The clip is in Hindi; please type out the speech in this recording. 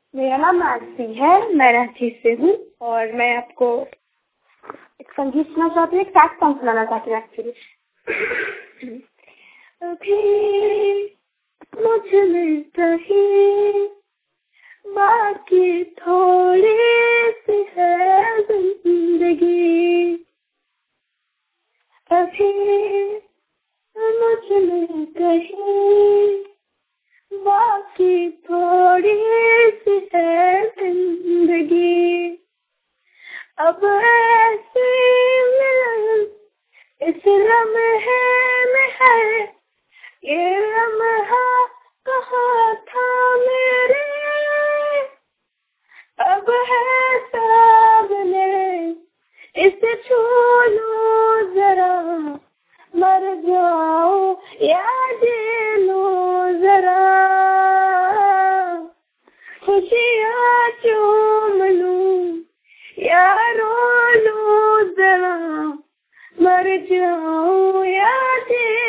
मेरा नाम मानसी है, मैं रांची से हूँ और मैं आपको एक संगीत सुना चाहती हूँ, एक सैड सॉन्ग सुनाना चाहती हूँ एक्चुअली। अभी मुझ में कहीं बाकी थोड़ी सी है जिंदगी, अभी मुझ में कहीं बाकी थोड़ी सी है जिंदगी। अब ऐसे मिलन इस लम्हे में है, ये लम्हा कहाँ था मेरे। अब है सामने, इसे छू लो जरा, मर जाओ या जी लो जरा, खुशियाँ चूम लूं या रो लूं जरा, मर जाओ या जी